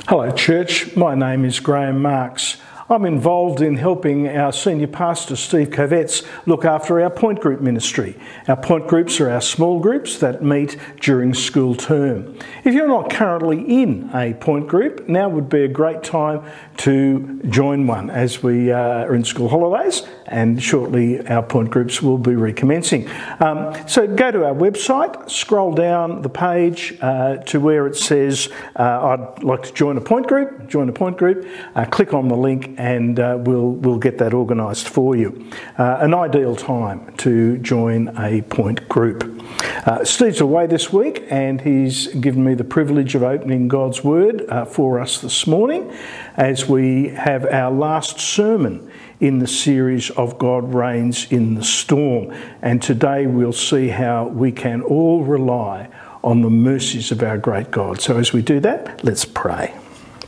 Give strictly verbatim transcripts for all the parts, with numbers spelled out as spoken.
Hello church, my name is Graham Marks. I'm involved in helping our senior pastor Steve Kovetz look after our point group ministry. Our point groups are our small groups that meet during school term. If you're not currently in a point group, now would be a great time to join one as we uh, are in school holidays, and shortly our point groups will be recommencing. Um, so go to our website, scroll down the page uh, to where it says uh, I'd like to join a point group, join a point group, uh, click on the link and uh, we'll we'll get that organised for you. Uh, an ideal time to join a point group. Uh, Steve's away this week and he's given me the privilege of opening God's Word uh, for us this morning as we have our last sermon in the series of God Reigns in the Storm. And today we'll see how we can all rely on the mercies of our great God. So as we do that, let's pray.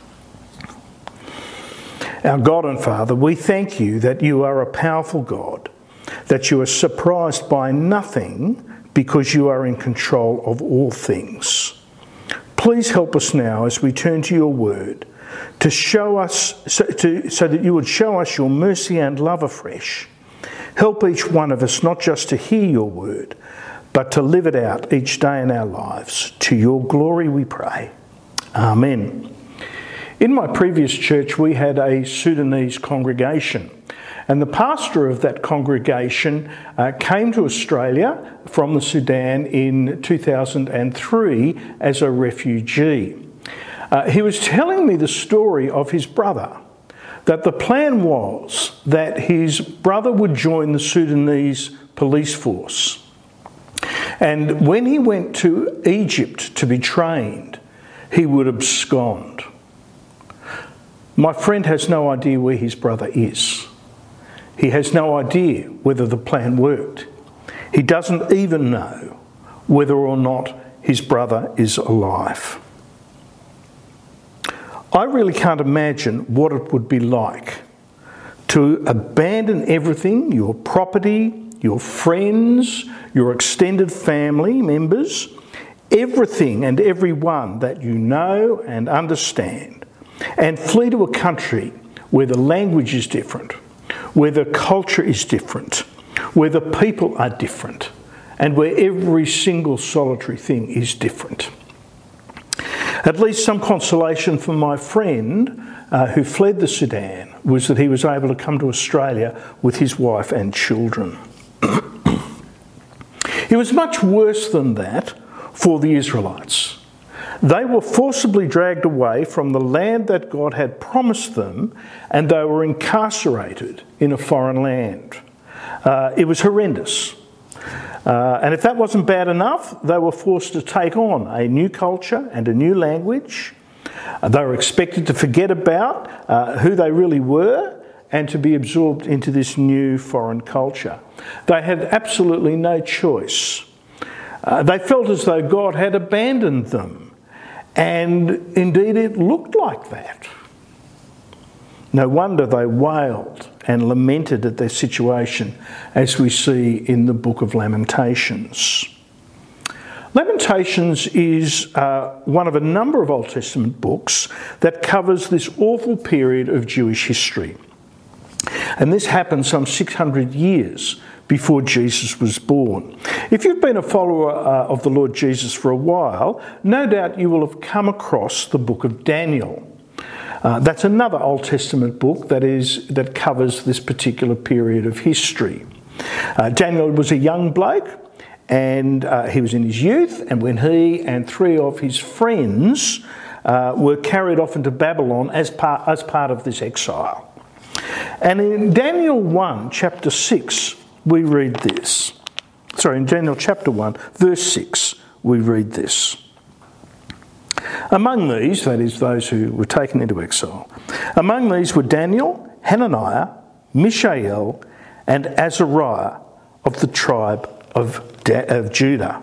Our God and Father, we thank you that you are a powerful God, that you are surprised by nothing because you are in control of all things. Please help us now as we turn to your word to show us, so, to, so that you would show us your mercy and love afresh. Help each one of us not just to hear your word, but to live it out each day in our lives. To your glory we pray. Amen. In my previous church, we had a Sudanese congregation, and the pastor of that congregation uh, came to Australia from the Sudan in two thousand three as a refugee. Uh, he was telling me the story of his brother, that the plan was that his brother would join the Sudanese police force. And when he went to Egypt to be trained, he would abscond. My friend has no idea where his brother is. He has no idea whether the plan worked. He doesn't even know whether or not his brother is alive. I really can't imagine what it would be like to abandon everything, your property, your friends, your extended family members, everything and everyone that you know and understand, and flee to a country where the language is different, where the culture is different, where the people are different, and where every single solitary thing is different. At least some consolation for my friend uh, who fled the Sudan was that he was able to come to Australia with his wife and children. It was much worse than that for the Israelites. They were forcibly dragged away from the land that God had promised them, and they were incarcerated in a foreign land. Uh, it was horrendous. Uh, and if that wasn't bad enough, they were forced to take on a new culture and a new language. Uh, they were expected to forget about uh, who they really were and to be absorbed into this new foreign culture. They had absolutely no choice. Uh, they felt as though God had abandoned them. And indeed it looked like that. No wonder they wailed and lamented at their situation, as we see in the book of Lamentations. Lamentations is uh, one of a number of Old Testament books that covers this awful period of Jewish history. And this happened some six hundred years before Jesus was born. If you've been a follower uh, of the Lord Jesus for a while, no doubt you will have come across the book of Daniel. Uh, that's another Old Testament book that is that covers this particular period of history. Uh, Daniel was a young bloke, and uh, he was in his youth, and when he and three of his friends uh, were carried off into Babylon as part, as part of this exile. And in Daniel one, chapter six, we read this. Sorry, in Daniel chapter one, verse six, we read this. Among these, that is those who were taken into exile, among these were Daniel, Hananiah, Mishael, and Azariah of the tribe of, da- of Judah.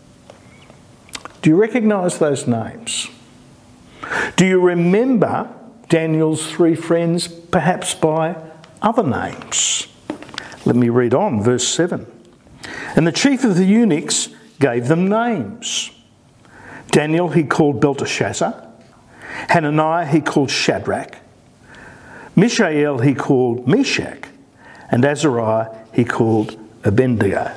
Do you recognise those names? Do you remember Daniel's three friends perhaps by other names? Let me read on, verse seven. And the chief of the eunuchs gave them names. Daniel he called Belteshazzar. Hananiah he called Shadrach. Mishael he called Meshach. And Azariah he called Abednego.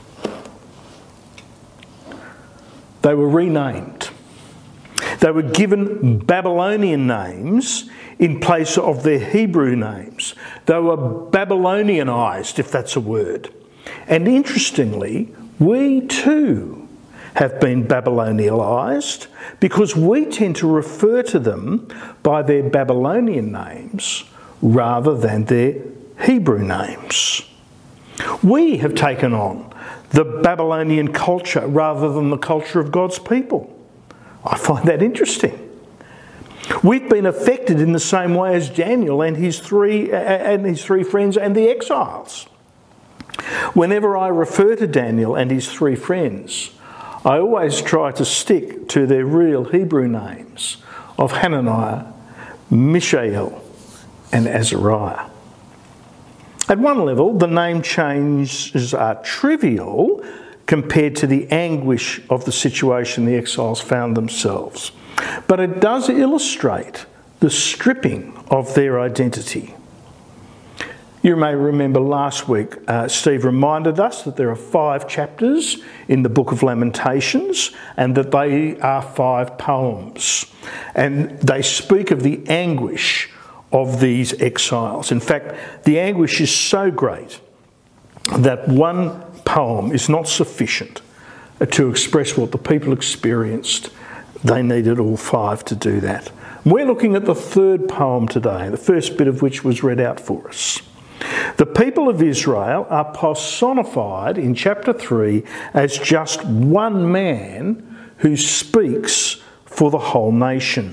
They were renamed. They were given Babylonian names in place of their Hebrew names. They were Babylonianized, if that's a word. And interestingly, we too have been Babylonianized because we tend to refer to them by their Babylonian names rather than their Hebrew names. We have taken on the Babylonian culture rather than the culture of God's people. I find that interesting. We've been affected in the same way as Daniel and his three and his three friends and the exiles. Whenever I refer to Daniel and his three friends, I always try to stick to their real Hebrew names of Hananiah, Mishael, and Azariah. At one level, the name changes are trivial compared to the anguish of the situation the exiles found themselves. But it does illustrate the stripping of their identity. You may remember last week, uh, Steve reminded us that there are five chapters in the book of Lamentations and that they are five poems. And they speak of the anguish of these exiles. In fact, the anguish is so great that one poem is not sufficient to express what the people experienced. They needed all five to do that. We're looking at the third poem today, the first bit of which was read out for us. The people of Israel are personified in chapter three as just one man who speaks for the whole nation.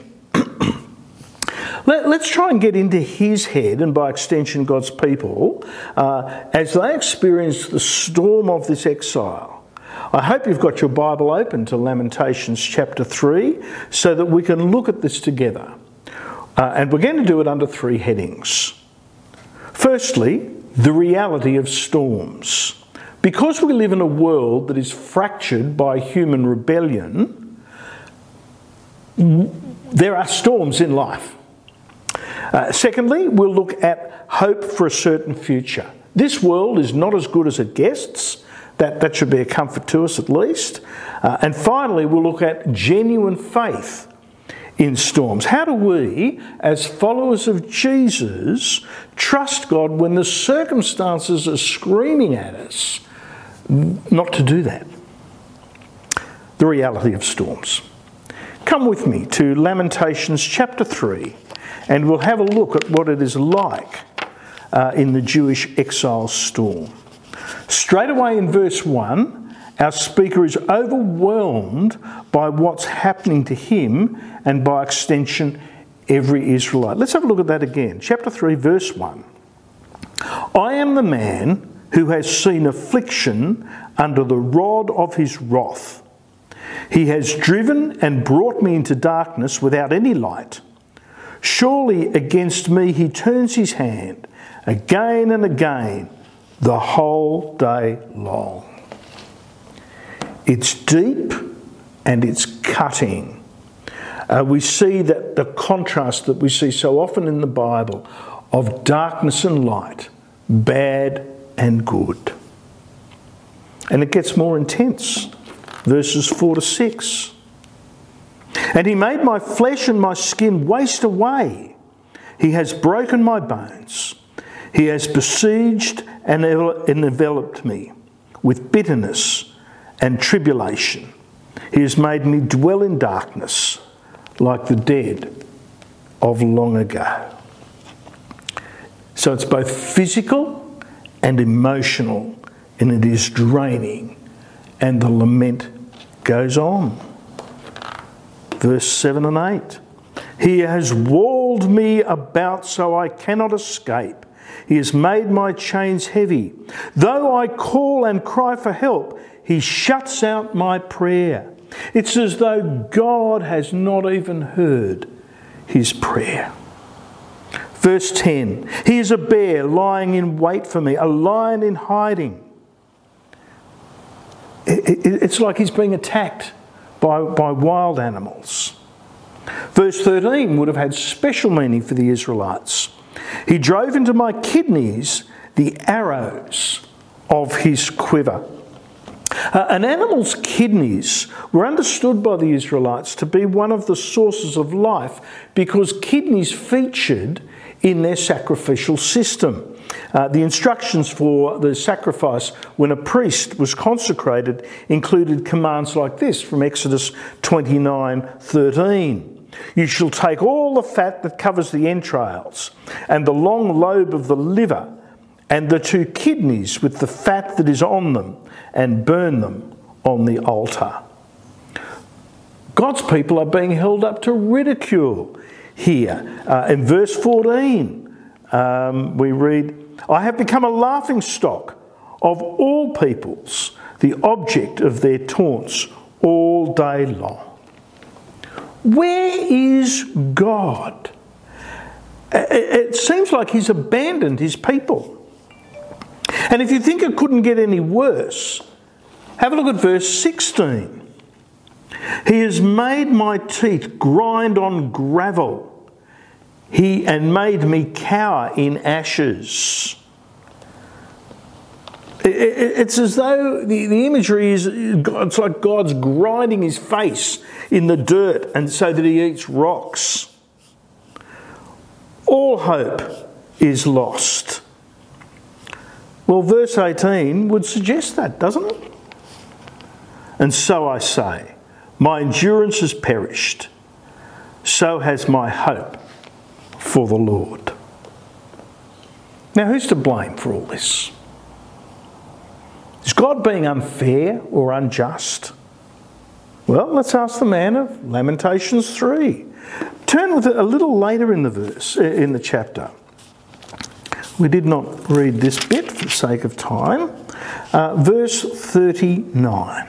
Let, let's try and get into his head, and by extension God's people, uh, as they experience the storm of this exile. I hope you've got your Bible open to Lamentations chapter three so that we can look at this together. Uh, and we're going to do it under three headings. Firstly, the reality of storms. Because we live in a world that is fractured by human rebellion, there are storms in life. Uh, secondly, we'll look at hope for a certain future. This world is not as good as it gets. That, that should be a comfort to us at least. Uh, and finally, we'll look at genuine faith in storms. How do we, as followers of Jesus, trust God when the circumstances are screaming at us not to do that? The reality of storms. Come with me to Lamentations chapter three, and we'll have a look at what it is like uh, in the Jewish exile storm. Straight away in verse one, our speaker is overwhelmed by what's happening to him and by extension every Israelite. Let's have a look at that again. Chapter three, verse one. I am the man who has seen affliction under the rod of his wrath. He has driven and brought me into darkness without any light. Surely against me he turns his hand again and again the whole day long. It's deep and it's cutting. Uh, we see that the contrast that we see so often in the Bible of darkness and light, bad and good. And it gets more intense. Verses four to six. And he made my flesh and my skin waste away. He has broken my bones. He has besieged and enveloped me with bitterness and tribulation. He has made me dwell in darkness like the dead of long ago. So it's both physical and emotional, and it is draining, and the lament goes on. Verse seven and eight. He has walled me about so I cannot escape. He has made my chains heavy. Though I call and cry for help, he shuts out my prayer. It's as though God has not even heard his prayer. Verse ten. He is a bear lying in wait for me, a lion in hiding. It's like he's being attacked by, by wild animals. Verse thirteen would have had special meaning for the Israelites. He drove into my kidneys the arrows of his quiver. Uh, an animal's kidneys were understood by the Israelites to be one of the sources of life because kidneys featured in their sacrificial system. Uh, the instructions for the sacrifice when a priest was consecrated included commands like this from Exodus twenty-nine thirteen. You shall take all the fat that covers the entrails and the long lobe of the liver and the two kidneys with the fat that is on them and burn them on the altar. God's people are being held up to ridicule here. Uh, in verse fourteen, um, we read, I have become a laughing stock of all peoples, the object of their taunts all day long. Where is God? It seems like he's abandoned his people. And if you think it couldn't get any worse, have a look at verse sixteen. He has made my teeth grind on gravel. He and made me cower in ashes. It's as though the, the imagery is, it's like God's grinding his face in the dirt and so that he eats rocks. All hope is lost. Well, verse eighteen would suggest that, doesn't it? And so I say, my endurance has perished, so has my hope for the Lord. Now, who's to blame for all this? Is God being unfair or unjust? Well, let's ask the man of Lamentations three. Turn with it a little later in the verse, in the chapter. We did not read this bit for the sake of time. Uh, verse thirty-nine.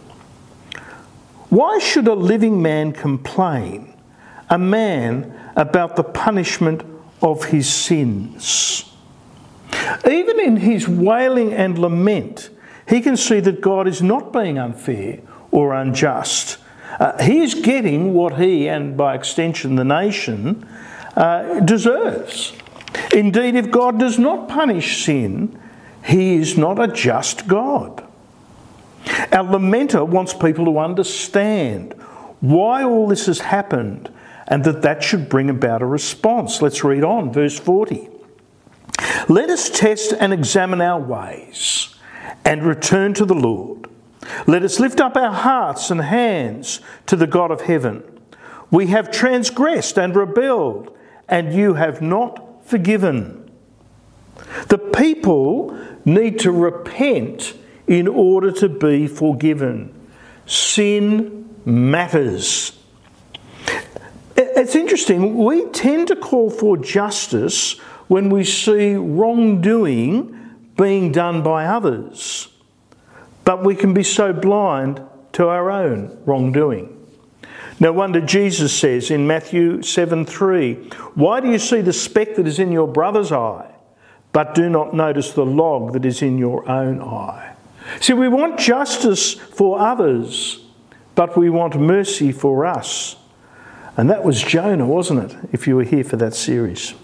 Why should a living man complain, a man about the punishment of his sins? Even in his wailing and lament, he can see that God is not being unfair or unjust. Uh, he is getting what he, and by extension the nation, uh, deserves. Indeed, if God does not punish sin, he is not a just God. Our lamenter wants people to understand why all this has happened and that that should bring about a response. Let's read on, verse forty. Let us test and examine our ways and return to the Lord. Let us lift up our hearts and hands to the God of heaven. We have transgressed and rebelled, and you have not forgiven. The people need to repent in order to be forgiven. Sin matters. It's interesting, we tend to call for justice when we see wrongdoing being done by others. But we can be so blind to our own wrongdoing. No wonder Jesus says in Matthew seven three, why do you see the speck that is in your brother's eye, but do not notice the log that is in your own eye? See, we want justice for others, but we want mercy for us. And that was Jonah, wasn't it, if you were here for that series?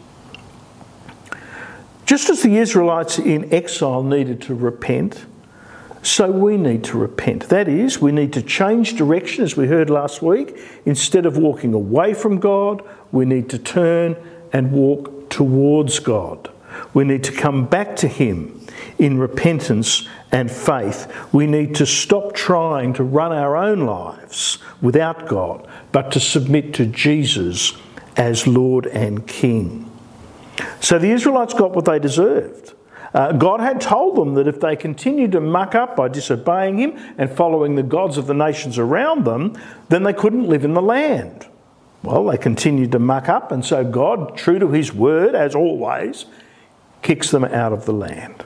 Just as the Israelites in exile needed to repent, so we need to repent. That is, we need to change direction, as we heard last week. Instead of walking away from God, we need to turn and walk towards God. We need to come back to him in repentance and faith. We need to stop trying to run our own lives without God, but to submit to Jesus as Lord and King. So the Israelites got what they deserved. Uh, God had told them that if they continued to muck up by disobeying him and following the gods of the nations around them, then they couldn't live in the land. Well, they continued to muck up, and so God, true to his word, as always, kicks them out of the land.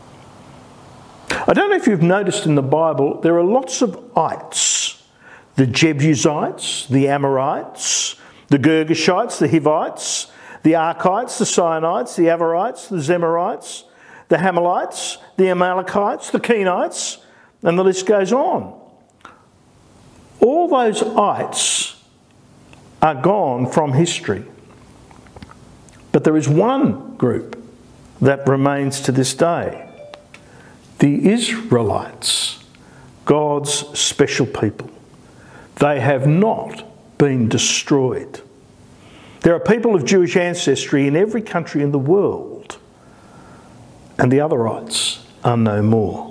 I don't know if you've noticed in the Bible, there are lots of ites. The Jebusites, the Amorites, the Girgashites, the Hivites, the Archites, the Sionites, the Avarites, the Zemarites, the Hamalites, the Amalekites, the Kenites, and the list goes on. All those ites are gone from history. But there is one group that remains to this day. The Israelites, God's special people. They have not been destroyed. There are people of Jewish ancestry in every country in the world, and the otherites are no more.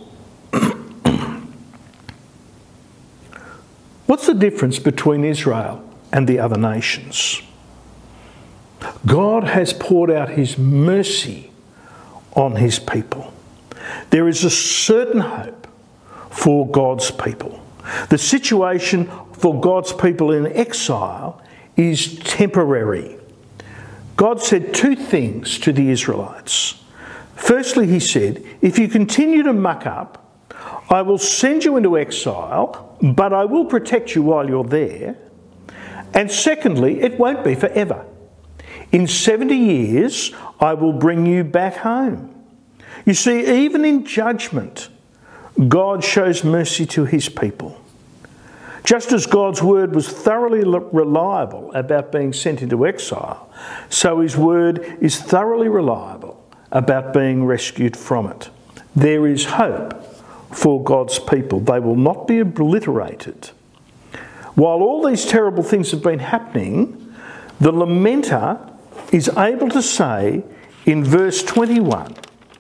What's the difference between Israel and the other nations? God has poured out his mercy on his people. There is a certain hope for God's people. The situation for God's people in exile is temporary. God said two things to the Israelites. Firstly, he said, if you continue to muck up, I will send you into exile, but I will protect you while you're there. And secondly, it won't be forever. In seventy years, I will bring you back home. You see, even in judgment, God shows mercy to his people. Just as God's word was thoroughly reliable about being sent into exile, so his word is thoroughly reliable about being rescued from it. There is hope for God's people. They will not be obliterated. While all these terrible things have been happening, the lamenter is able to say in verse twenty-one,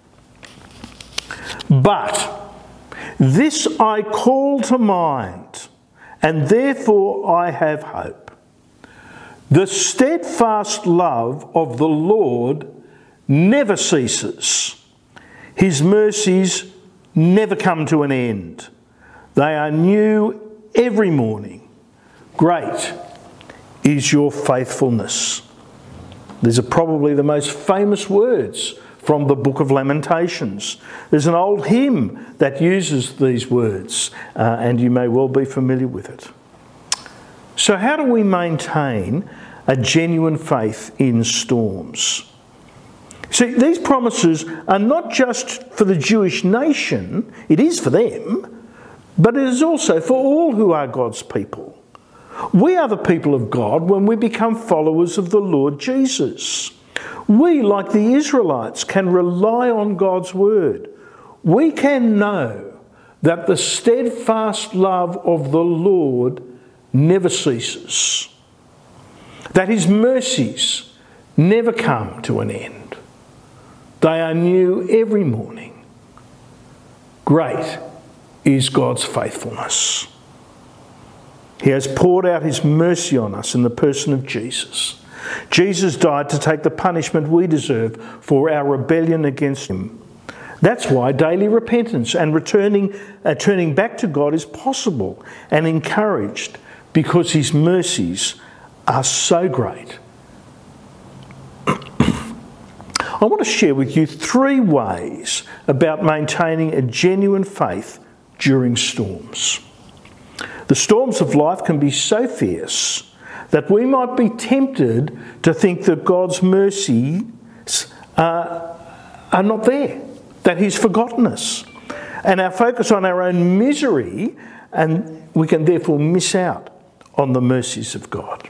but this I call to mind, and therefore I have hope. The steadfast love of the Lord never ceases. His mercies never come to an end. They are new every morning. Great is your faithfulness. These are probably the most famous words from the Book of Lamentations. There's an old hymn that uses these words, uh, and you may well be familiar with it. So how do we maintain a genuine faith in storms? See, these promises are not just for the Jewish nation, it is for them, but it is also for all who are God's people. We are the people of God when we become followers of the Lord Jesus. We, like the Israelites, can rely on God's word. We can know that the steadfast love of the Lord never ceases, that his mercies never come to an end. They are new every morning. Great is God's faithfulness. He has poured out his mercy on us in the person of Jesus. Jesus died to take the punishment we deserve for our rebellion against him. That's why daily repentance and returning, uh, turning back to God is possible and encouraged, because his mercies are so great. I want to share with you three ways about maintaining a genuine faith during storms. The storms of life can be so fierce that we might be tempted to think that God's mercies uh, are not there, that he's forgotten us, and our focus on our own misery, and we can therefore miss out on the mercies of God.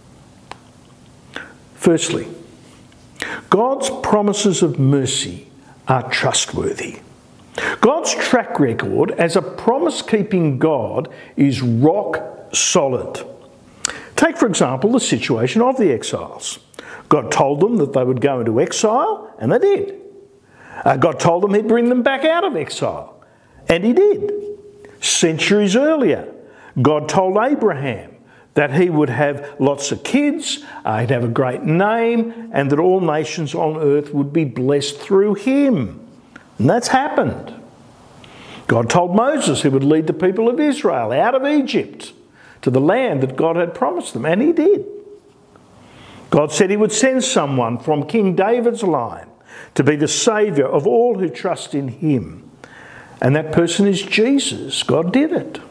Firstly, God's promises of mercy are trustworthy. God's track record as a promise-keeping God is rock solid. Take, for example, the situation of the exiles. God told them that they would go into exile, and they did. Uh, God told them he'd bring them back out of exile, and he did. Centuries earlier, God told Abraham that he would have lots of kids, uh, he'd have a great name, and that all nations on earth would be blessed through him. And that's happened. God told Moses he would lead the people of Israel out of Egypt to the land that God had promised them, and he did. God said he would send someone from King David's line to be the saviour of all who trust in him. And that person is Jesus. God did it.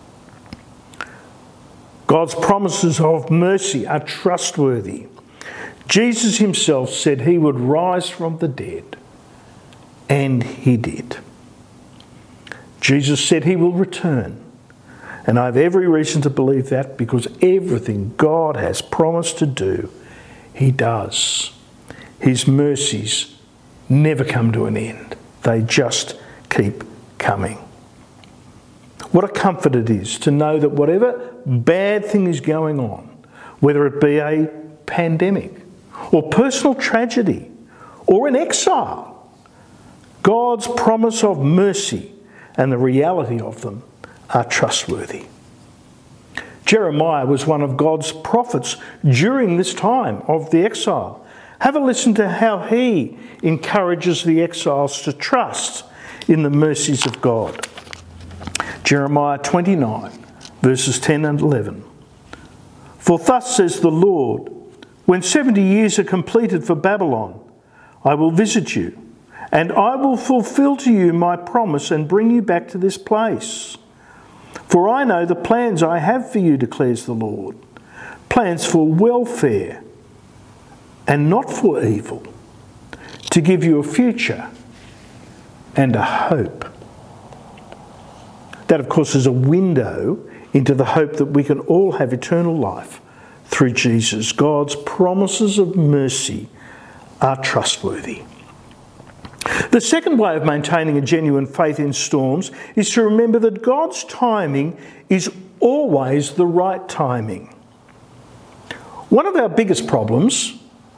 God's promises of mercy are trustworthy. Jesus himself said he would rise from the dead, and he did. Jesus said he will return, And I have every reason to believe that, because everything God has promised to do, he does. His mercies never come to an end. They just keep coming. What a comfort it is to know that whatever bad thing is going on, whether it be a pandemic or personal tragedy or an exile, God's promise of mercy and the reality of them are trustworthy. Jeremiah was one of God's prophets during this time of the exile. Have a listen to how he encourages the exiles to trust in the mercies of God. Jeremiah twenty-nine, verses ten and eleven. For thus says the Lord, when seventy years are completed for Babylon, I will visit you, and I will fulfill to you my promise and bring you back to this place. For I know the plans I have for you, declares the Lord, plans for welfare and not for evil, to give you a future and a hope. That, of course, is a window into the hope that we can all have eternal life through Jesus. God's promises of mercy are trustworthy. The second way of maintaining a genuine faith in storms is to remember that God's timing is always the right timing. One of our biggest problems,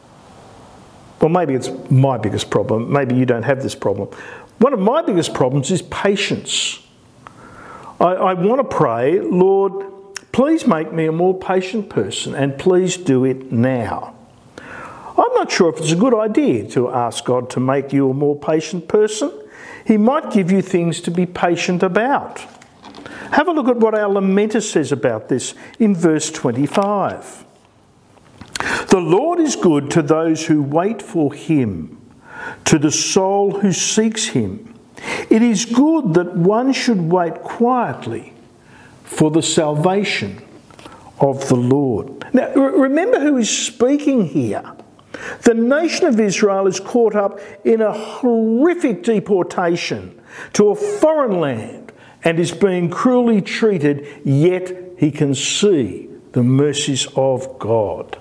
well, maybe it's my biggest problem, maybe you don't have this problem. One of my biggest problems is patience. I, I want to pray, Lord, please make me a more patient person, and please do it now. I'm not sure if it's a good idea to ask God to make you a more patient person. He might give you things to be patient about. Have a look at what our lamenter says about this in verse twenty-five. The Lord is good to those who wait for him, to the soul who seeks him. It is good that one should wait quietly for the salvation of the Lord. Now, remember who is speaking here. The nation of Israel is caught up in a horrific deportation to a foreign land and is being cruelly treated, yet he can see the mercies of God.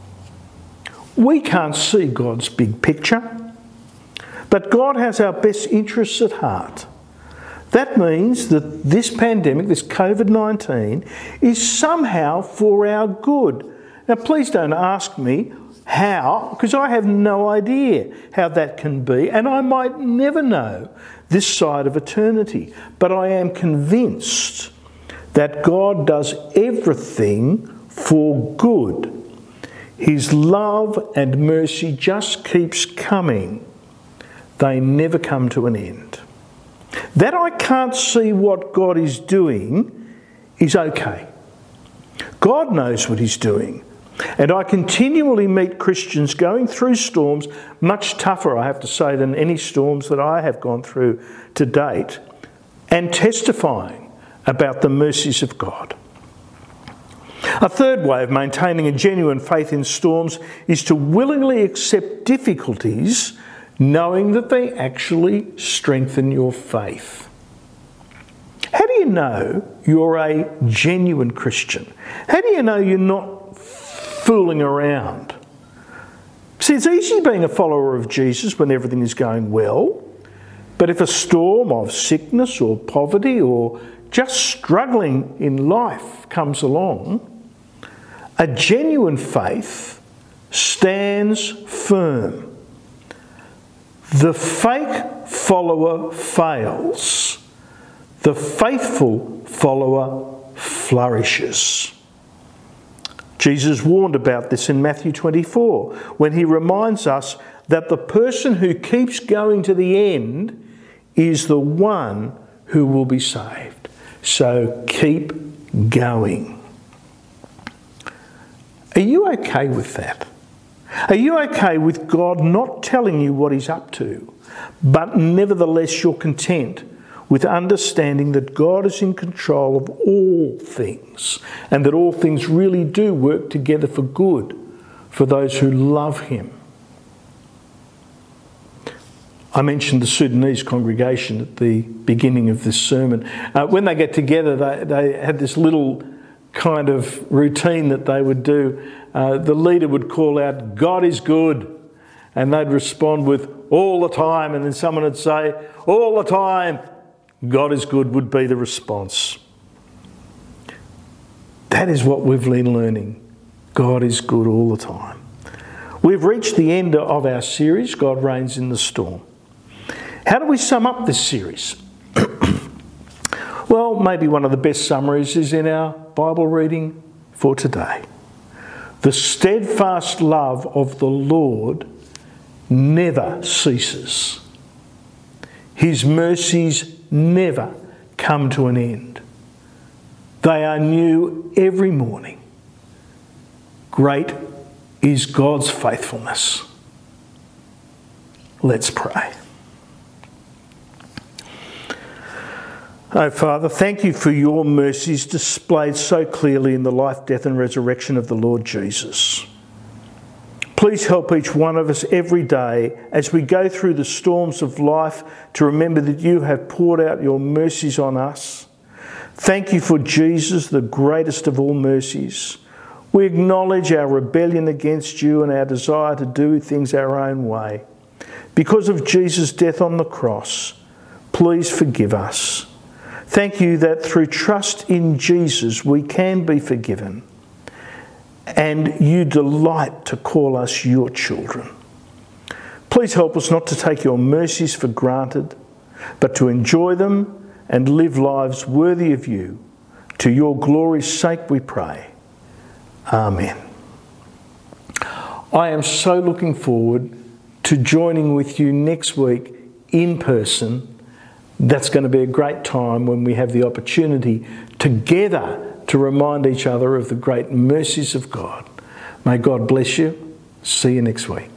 We can't see God's big picture, but God has our best interests at heart. That means that this pandemic, this covid nineteen, is somehow for our good. Now, please don't ask me how, because I have no idea how that can be, and I might never know this side of eternity. But I am convinced that God does everything for good. His love and mercy just keeps coming. They never come to an end. That I can't see what God is doing is okay. God knows what he's doing. And I continually meet Christians going through storms, much tougher, I have to say, than any storms that I have gone through to date, and testifying about the mercies of God. A third way of maintaining a genuine faith in storms is to willingly accept difficulties, knowing that they actually strengthen your faith. How do you know you're a genuine Christian? How do you know you're not fooling around? See, it's easy being a follower of Jesus when everything is going well, but if a storm of sickness or poverty or just struggling in life comes along, a genuine faith stands firm. The fake follower fails. The faithful follower flourishes. Jesus warned about this in Matthew twenty-four when he reminds us that the person who keeps going to the end is the one who will be saved. So keep going. Are you okay with that? Are you okay with God not telling you what he's up to, but nevertheless you're content with understanding that God is in control of all things and that all things really do work together for good for those who love him? I mentioned the Sudanese congregation at the beginning of this sermon. Uh, when they get together, they, they had this little kind of routine that they would do. Uh, the leader would call out, "God is good," and they'd respond with, "All the time," and then someone would say, "All the time." "God is good" would be the response. That is what we've been learning. God is good all the time. We've reached the end of our series, God Reigns in the Storm. How do we sum up this series? Well, maybe one of the best summaries is in our Bible reading for today. The steadfast love of the Lord never ceases. His mercies never come to an end. They are new every morning. Great is God's faithfulness. Let's pray. Oh, Father, thank you for your mercies displayed so clearly in the life, death and resurrection of the Lord Jesus. Please help each one of us every day as we go through the storms of life to remember that you have poured out your mercies on us. Thank you for Jesus, the greatest of all mercies. We acknowledge our rebellion against you and our desire to do things our own way. Because of Jesus' death on the cross, please forgive us. Thank you that through trust in Jesus we can be forgiven, and you delight to call us your children. Please help us not to take your mercies for granted, but to enjoy them and live lives worthy of you. To your glory's sake we pray. Amen. I am so looking forward to joining with you next week in person. That's going to be a great time when we have the opportunity together to remind each other of the great mercies of God. May God bless you. See you next week.